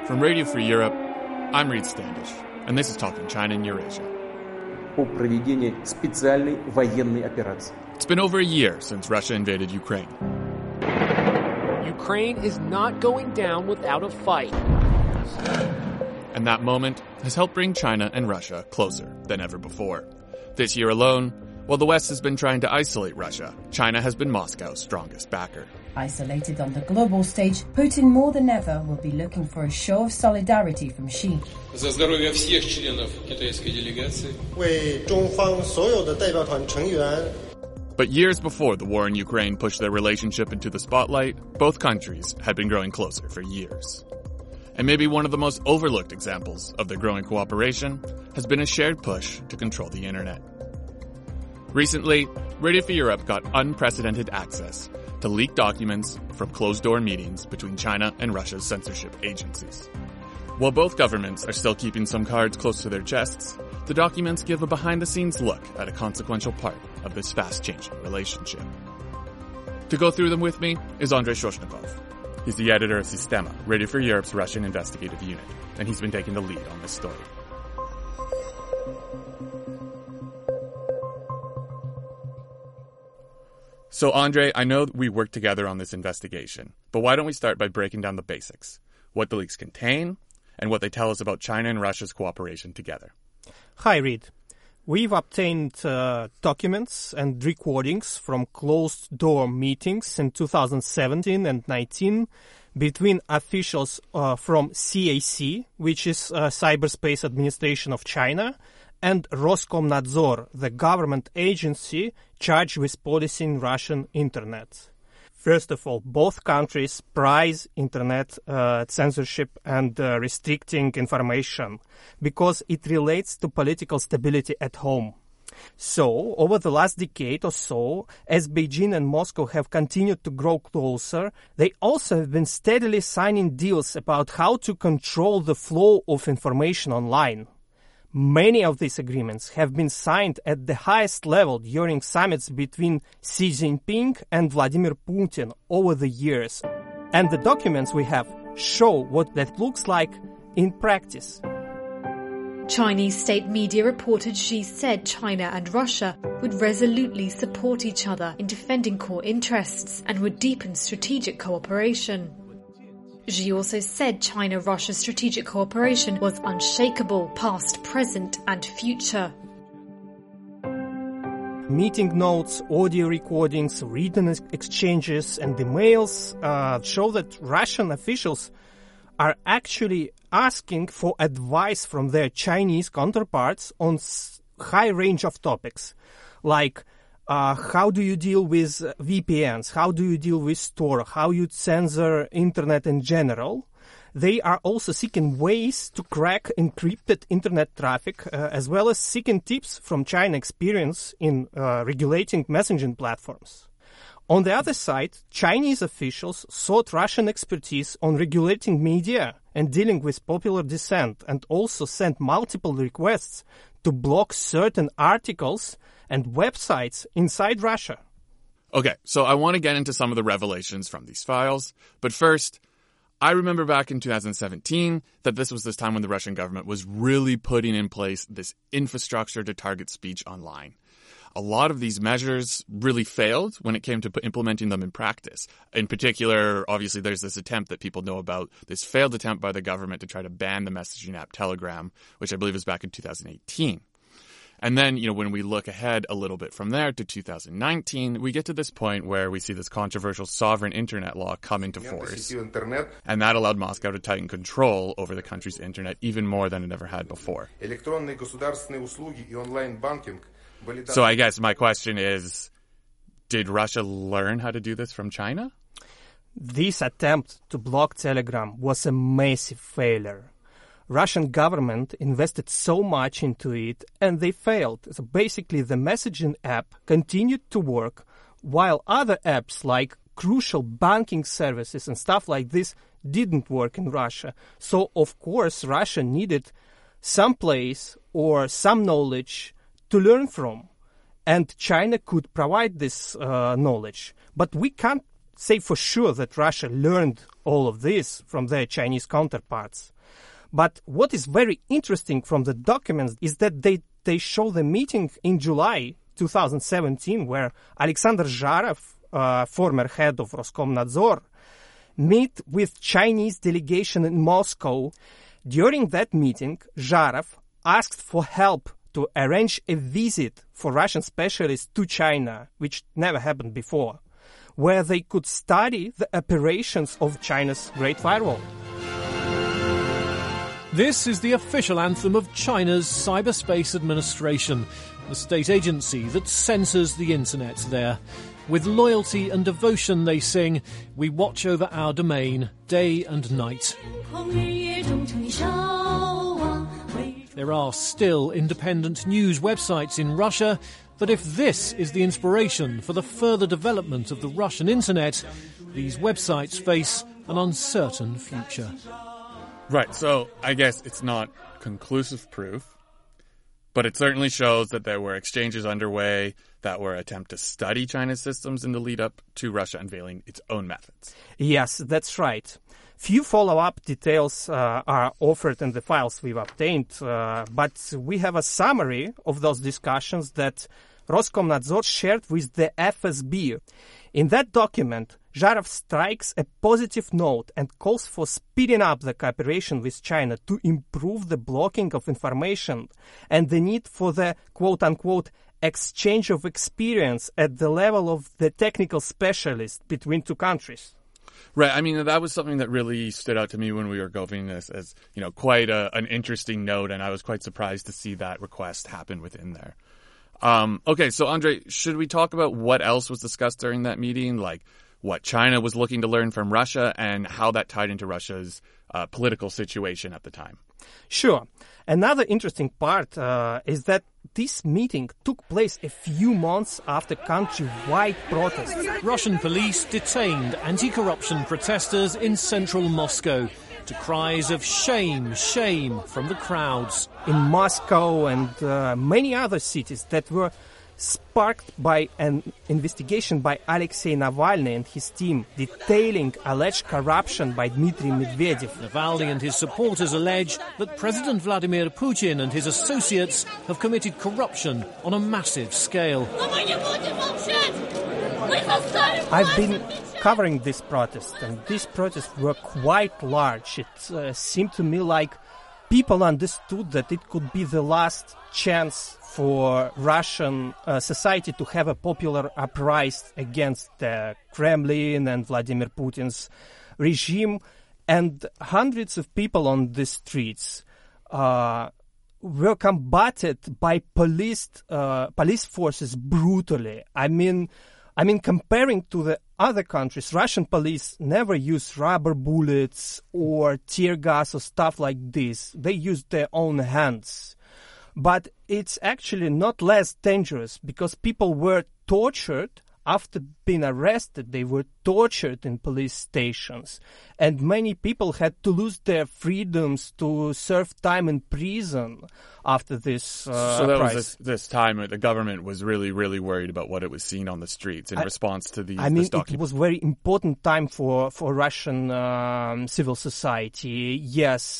From Radio Free Europe, I'm Reed Standish, and this is Talking China and Eurasia. О проведении специальной военной операции. It's been over a year since Russia invaded Ukraine. Ukraine is not going down without a fight. And that moment has helped bring China and Russia closer than ever before. This year alone, while the West has been trying to isolate Russia, China has been Moscow's strongest backer. Isolated on the global stage, Putin more than ever will be looking for a show of solidarity from Xi. За здоровье всех членов китайской делегации. 为中方所有的代表团成员 But years before the war in Ukraine pushed their relationship into the spotlight, both countries had been growing closer for years. And maybe one of the most overlooked examples of their growing cooperation has been a shared push to control the internet. Recently, Radio Free Europe got unprecedented access to leaked documents from closed-door meetings between China and Russia's censorship agencies. While both governments are still keeping some cards close to their chests, the documents give a behind-the-scenes look at a consequential part of this fast-changing relationship. To go through them with me is Andrei Shoshnikov. He's the editor of Sistema, Radio Free Europe's Russian investigative unit, and he's been taking the lead on this story. So, Andrei, I know we worked together on this investigation, but why don't we start by breaking down the basics, what the leaks contain, and what they tell us about China and Russia's cooperation together. Hi, Reed. We've obtained documents and recordings from closed-door meetings in 2017 and 19 between officials from CAC, which is Cyberspace Administration of China, and Roskomnadzor, the government agency charged with policing Russian internet. First of all, both countries prize internet censorship and restricting information because it relates to political stability at home. So, over the last decade or so, as Beijing and Moscow have continued to grow closer, they also have been steadily signing deals about how to control the flow of information online. Many of these agreements have been signed at the highest level during summits between Xi Jinping and Vladimir Putin over the years. And the documents we have show what that looks like in practice. Chinese state media reported Xi said China and Russia would resolutely support each other in defending core interests and would deepen strategic cooperation. Xi also said China-Russia strategic cooperation was unshakable, past, present and future. Meeting notes, audio recordings, written exchanges and emails show that Russian officials are actually asking for advice from their Chinese counterparts on high range of topics, like how do you deal with VPNs? How do you deal with Tor? How you censor internet in general? They are also seeking ways to crack encrypted internet traffic, as well as seeking tips from China experience in regulating messaging platforms. On the other side, Chinese officials sought Russian expertise on regulating media and dealing with popular dissent, and also sent multiple requests to block certain articles and websites inside Russia. Okay, so I want to get into some of the revelations from these files, but first, I remember back in 2017 that this was this time when the Russian government was really putting in place this infrastructure to target speech online. A lot of these measures really failed when it came to implementing them in practice. In particular, obviously, there's this attempt that people know about, this failed attempt by the government to try to ban the messaging app Telegram, which I believe was back in 2018. And then, when we look ahead a little bit from there to 2019, we get to this point where we see this controversial sovereign internet law come into force. And that allowed Moscow to tighten control over the country's internet even more than it ever had before. So I guess my question is, did Russia learn how to do this from China? This attempt to block Telegram was a massive failure. Russian government invested so much into it and they failed. So basically the messaging app continued to work while other apps like crucial banking services and stuff like this didn't work in Russia. So of course Russia needed some place or some knowledge to learn from. And China could provide this knowledge. But we can't say for sure that Russia learned all of this from their Chinese counterparts. But what is very interesting from the documents is that they show the meeting in July 2017 where Alexander Zharov, former head of Roskomnadzor, meet with Chinese delegation in Moscow. During that meeting, Zharov asked for help to arrange a visit for Russian specialists to China, which never happened before, where they could study the operations of China's Great Firewall. This is the official anthem of China's Cyberspace Administration, the state agency that censors the internet there. With loyalty and devotion, they sing, "We watch over our domain day and night." There are still independent news websites in Russia, but if this is the inspiration for the further development of the Russian internet, these websites face an uncertain future. Right, so I guess it's not conclusive proof, but it certainly shows that there were exchanges underway that were attempt to study China's systems in the lead up to Russia unveiling its own methods. Yes, that's right. Few follow-up details are offered in the files we've obtained, but we have a summary of those discussions that Roskomnadzor shared with the FSB. In that document, Zharov strikes a positive note and calls for speeding up the cooperation with China to improve the blocking of information and the need for the quote-unquote exchange of experience at the level of the technical specialists between two countries. Right. I mean, that was something that really stood out to me when we were going this as, quite an interesting note, and I was quite surprised to see that request happen within there. Okay, so Andre, should we talk about what else was discussed during that meeting, like what China was looking to learn from Russia and how that tied into Russia's political situation at the time? Sure. Another interesting part is that this meeting took place a few months after country-wide protests. Russian police detained anti-corruption protesters in central Moscow to cries of shame, shame from the crowds. In Moscow and many other cities that were sparked by an investigation by Alexei Navalny and his team detailing alleged corruption by Dmitry Medvedev. Navalny and his supporters allege that President Vladimir Putin and his associates have committed corruption on a massive scale. I've been covering this protest, and these protests were quite large. It seemed to me like people understood that it could be the last chance for Russian society to have a popular uprising against the Kremlin and Vladimir Putin's regime. And hundreds of people on the streets were combated by police forces brutally. I mean, comparing to the other countries, Russian police never use rubber bullets or tear gas or stuff like this. They use their own hands. But it's actually not less dangerous because people were tortured after being arrested. They were tortured in police stations. And many people had to lose their freedoms to serve time in prison after this So that was this time the government was really, really worried about what it was seeing on the streets in response to this document. It was a very important time for Russian civil society, yes.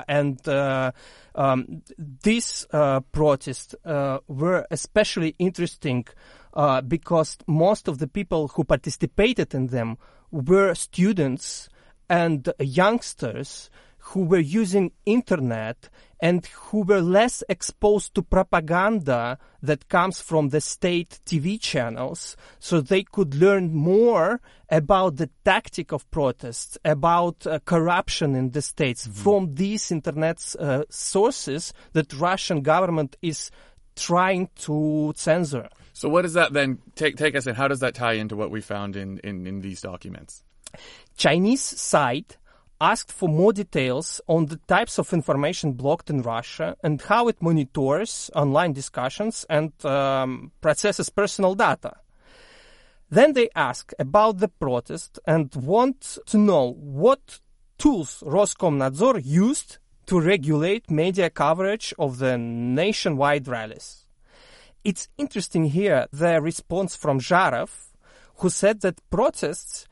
These protests were especially interesting because most of the people who participated in them were students and youngsters who were using internet and who were less exposed to propaganda that comes from the state TV channels, so they could learn more about the tactic of protests, about corruption in the states from these internet sources that Russian government is trying to censor. So what does that then take us in? How does that tie into what we found in these documents? Chinese side asked for more details on the types of information blocked in Russia and how it monitors online discussions and processes personal data. Then they ask about the protest and want to know what tools Roskomnadzor used to regulate media coverage of the nationwide rallies. It's interesting here the response from Zharov, who said that protests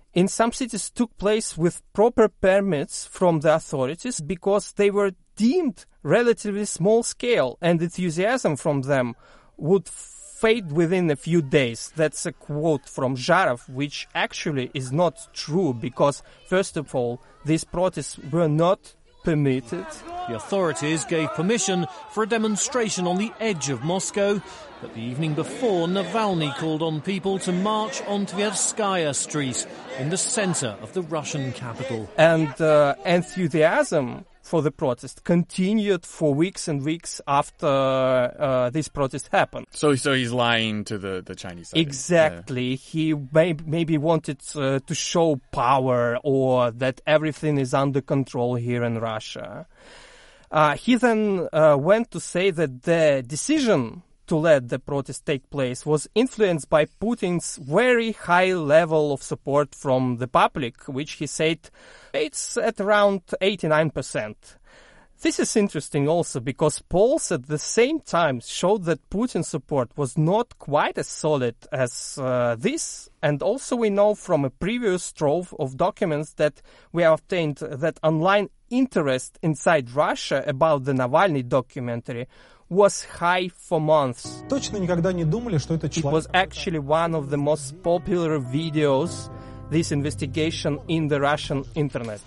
in some cities took place with proper permits from the authorities because they were deemed relatively small scale and enthusiasm from them would fade within a few days. That's a quote from Zharov, which actually is not true because, first of all, these protests were not permitted. The authorities gave permission for a demonstration on the edge of Moscow, but the evening before, Navalny called on people to march on Tverskaya Street in the centre of the Russian capital. And enthusiasm for the protest continued for weeks and weeks after this protest happened. So he's lying to the Chinese side. Exactly. Yeah. He maybe wanted to show power or that everything is under control here in Russia. He then went to say that the decision to let the protest take place was influenced by Putin's very high level of support from the public, which he said it's at around 89%. This is interesting also because polls at the same time showed that Putin's support was not quite as solid as this. And also we know from a previous trove of documents that we obtained that online interest inside Russia about the Navalny documentary was high for months. It was actually one of the most popular videos, this investigation, in the Russian internet.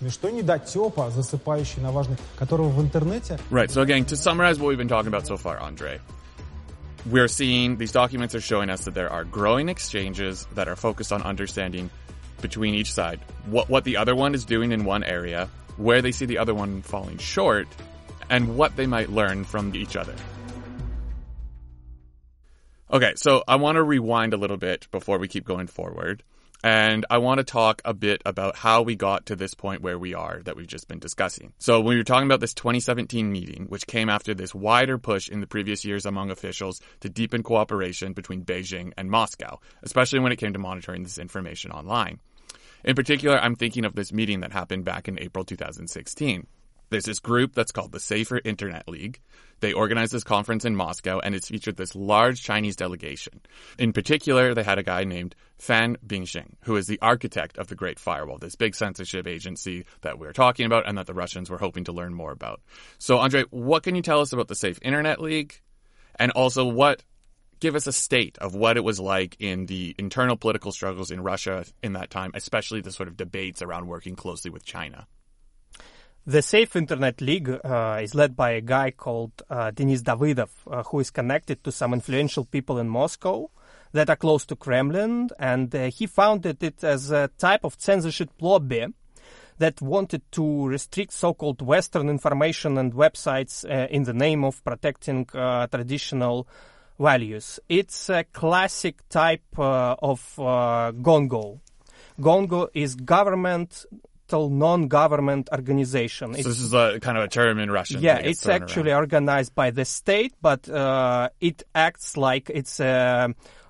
Right, so again, to summarize what we've been talking about so far, Andrei, we're seeing, these documents are showing us that there are growing exchanges that are focused on understanding between each side what the other one is doing in one area, where they see the other one falling short, and what they might learn from each other. Okay, so I want to rewind a little bit before we keep going forward. And I want to talk a bit about how we got to this point where we are that we've just been discussing. So when we were talking about this 2017 meeting, which came after this wider push in the previous years among officials to deepen cooperation between Beijing and Moscow, especially when it came to monitoring this information online. In particular, I'm thinking of this meeting that happened back in April 2016. There's this group that's called the Safer Internet League. They organized this conference in Moscow, and it's featured this large Chinese delegation. In particular, they had a guy named Fan Bingxing, who is the architect of the Great Firewall, this big censorship agency that we were talking about and that the Russians were hoping to learn more about. So, Andrei, what can you tell us about the Safe Internet League? And also, give us a state of what it was like in the internal political struggles in Russia in that time, especially the sort of debates around working closely with China. The Safe Internet League is led by a guy called Denis Davydov, who is connected to some influential people in Moscow that are close to Kremlin, and he founded it as a type of censorship lobby that wanted to restrict so-called Western information and websites in the name of protecting traditional values. It's a classic type of GONGO. GONGO is non-government organization. So this is a kind of a term in Russian. Yeah, it's actually organized by the state, but it acts like it's a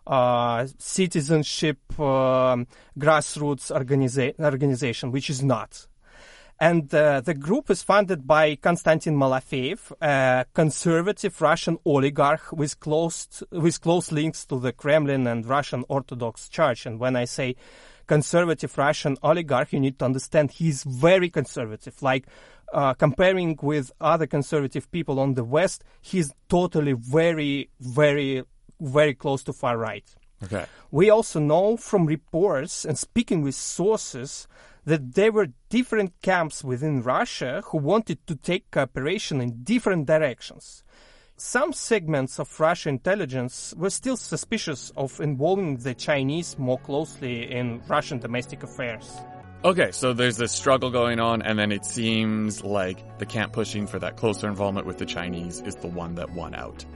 citizenship grassroots organization, which is not. And the group is funded by Konstantin Malafeev, a conservative Russian oligarch with close links to the Kremlin and Russian Orthodox Church. And when I say conservative Russian oligarch, you need to understand he's very conservative. Like, comparing with other conservative people on the West, he's totally very, very, very close to far right. Okay. We also know from reports and speaking with sources that there were different camps within Russia who wanted to take cooperation in different directions. Some segments of Russian intelligence were still suspicious of involving the Chinese more closely in Russian domestic affairs. Okay, so there's this struggle going on, and then it seems like the camp pushing for that closer involvement with the Chinese is the one that won out.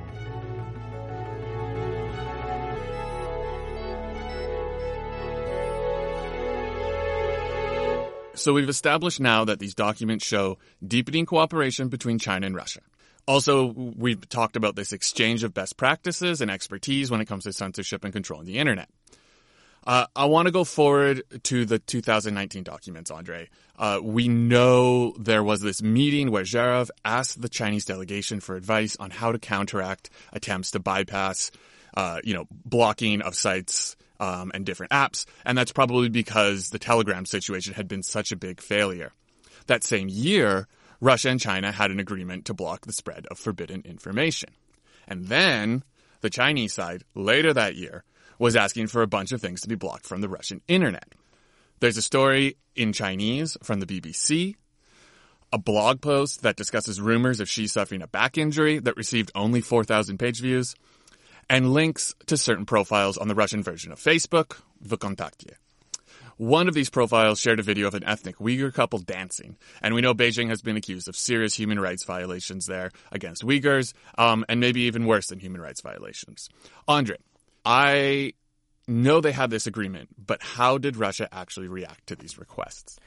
So we've established now that these documents show deepening cooperation between China and Russia. Also, we've talked about this exchange of best practices and expertise when it comes to censorship and controlling the internet. I want to go forward to the 2019 documents, Andrei. We know there was this meeting where Zharov asked the Chinese delegation for advice on how to counteract attempts to bypass, blocking of sites and different apps, and that's probably because the Telegram situation had been such a big failure. That same year, Russia and China had an agreement to block the spread of forbidden information. And then the Chinese side, later that year, was asking for a bunch of things to be blocked from the Russian internet. There's a story in Chinese from the BBC, a blog post that discusses rumors of Xi suffering a back injury that received only 4,000 page views, and links to certain profiles on the Russian version of Facebook, VKontakte. One of these profiles shared a video of an ethnic Uyghur couple dancing, and we know Beijing has been accused of serious human rights violations there against Uyghurs, and maybe even worse than human rights violations. Andre, I know they had this agreement, but how did Russia actually react to these requests?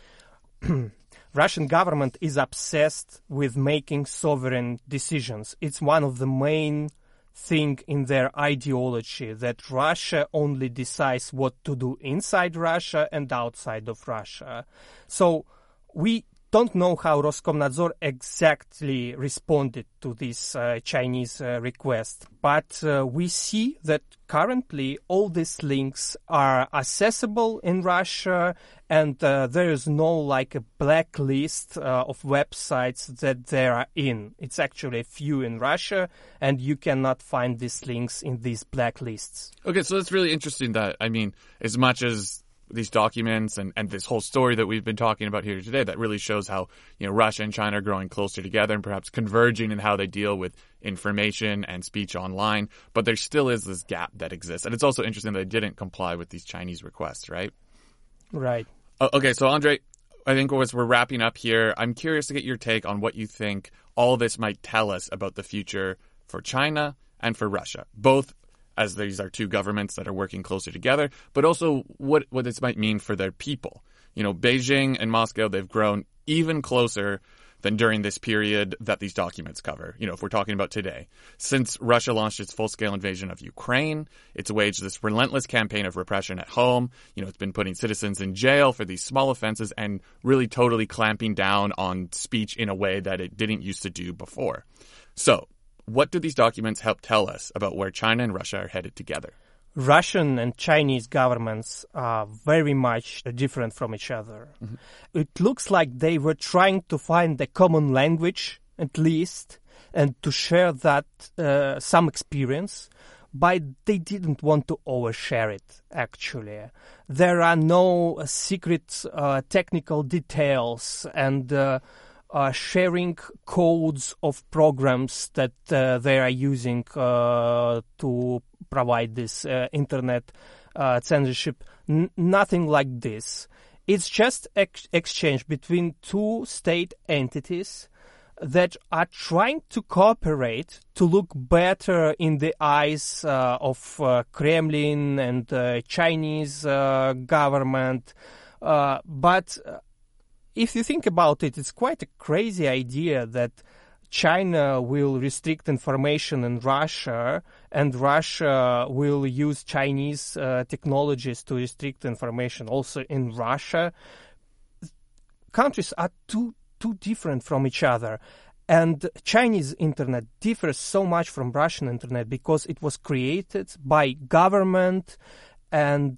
Russian government is obsessed with making sovereign decisions. It's one of the main thing in their ideology that Russia only decides what to do inside Russia and outside of Russia. So we don't know how Roskomnadzor exactly responded to this Chinese request, but we see that currently all these links are accessible in Russia, and there is no like a blacklist of websites that they are in. It's actually a few in Russia, and you cannot find these links in these blacklists. Okay, so that's really interesting that, I mean, as much as these documents and this whole story that we've been talking about here today, that really shows how, you know, Russia and China are growing closer together and perhaps converging in how they deal with information and speech online. But there still is this gap that exists. And it's also interesting that they didn't comply with these Chinese requests, right? Right. Okay, so Andre, I think as we're wrapping up here, I'm curious to get your take on what you think all this might tell us about the future for China and for Russia, both as these are two governments that are working closer together, but also what this might mean for their people. You know, Beijing and Moscow, they've grown even closer than during this period that these documents cover. You know, if we're talking about today. Since Russia launched its full-scale invasion of Ukraine, it's waged this relentless campaign of repression at home. You know, it's been putting citizens in jail for these small offenses and really totally clamping down on speech in a way that it didn't used to do before. So, what do these documents help tell us about where China and Russia are headed together? Russian and Chinese governments are very much different from each other. Mm-hmm. It looks like they were trying to find a common language, at least, and to share that some experience, but they didn't want to overshare it, actually. There are no secret technical details and sharing codes of programs that they are using to provide this internet censorship. Nothing like this. It's just exchange between two state entities that are trying to cooperate to look better in the eyes of Kremlin and Chinese government. But if you think about it, it's quite a crazy idea that China will restrict information in Russia and Russia will use Chinese technologies to restrict information also in Russia. Countries are too different from each other. And Chinese internet differs so much from Russian internet because it was created by government, and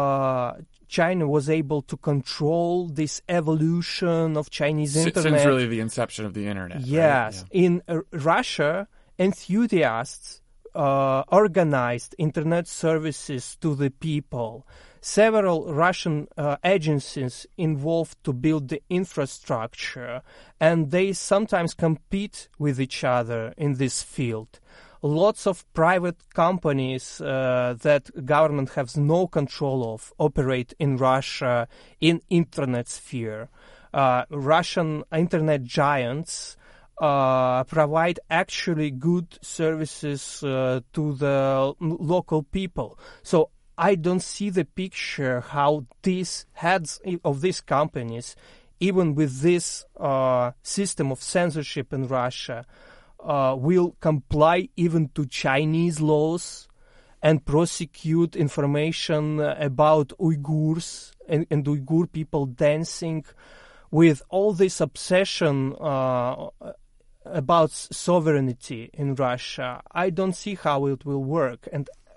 China was able to control this evolution of Chinese internet. Since really the inception of the internet. Yes. Right? Yeah. In Russia, enthusiasts organized internet services to the people. Several Russian agencies involved to build the infrastructure, and they sometimes compete with each other in this field. Lots of private companies that government has no control of operate in Russia in internet sphere. Russian internet giants provide actually good services to the local people. So I don't see the picture how these heads of these companies, even with this system of censorship in Russia, will comply even to Chinese laws and prosecute information about Uyghurs and Uyghur people dancing with all this obsession about sovereignty in Russia. I don't see how it will work. And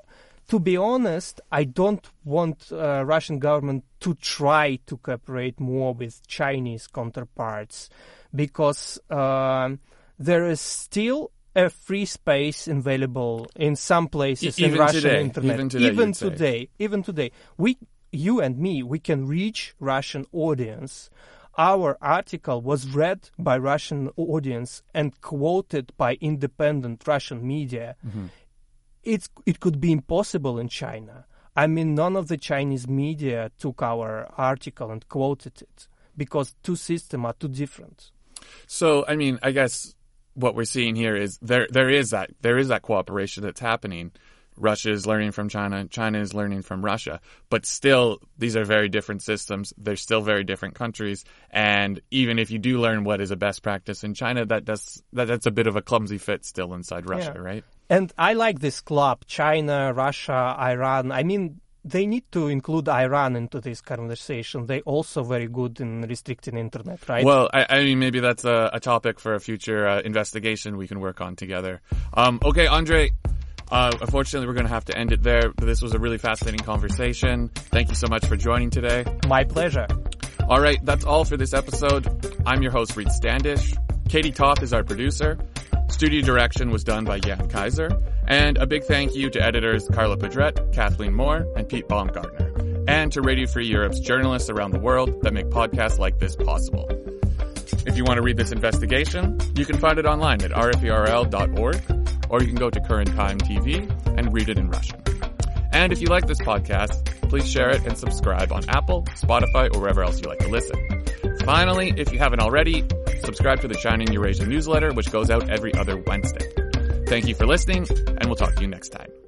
to be honest, I don't want Russian government to try to cooperate more with Chinese counterparts, because there is still a free space available in some places in Russian internet. Even today, you and me, we can reach Russian audience. Our article was read by Russian audience and quoted by independent Russian media. Mm-hmm. It could be impossible in China. I mean, none of the Chinese media took our article and quoted it, because two systems are too different. So, I mean, I guess what we're seeing here is there is that cooperation that's happening. Russia is learning from China, China is learning from Russia, but still these are very different systems. They're still very different countries, and even if you do learn what is a best practice in China, that's a bit of a clumsy fit still inside Russia, right? And I like this club, China, Russia, Iran. I mean, they need to include Iran into this conversation. They're also very good in restricting internet, right? Well, I mean, maybe that's a topic for a future investigation we can work on together. Okay, Andrei. Unfortunately, we're going to have to end it there. This was a really fascinating conversation. Thank you so much for joining today. My pleasure. All right, that's all for this episode. I'm your host, Reed Standish. Katie Toth is our producer. Studio direction was done by Jan Kaiser. And a big thank you to editors Carla Pedret, Kathleen Moore, and Pete Baumgartner. And to Radio Free Europe's journalists around the world that make podcasts like this possible. If you want to read this investigation, you can find it online at rferl.org. Or you can go to Current Time TV and read it in Russian. And if you like this podcast, please share it and subscribe on Apple, Spotify, or wherever else you like to listen. Finally, if you haven't already, subscribe to the China in Eurasia newsletter, which goes out every other Wednesday. Thank you for listening, and we'll talk to you next time.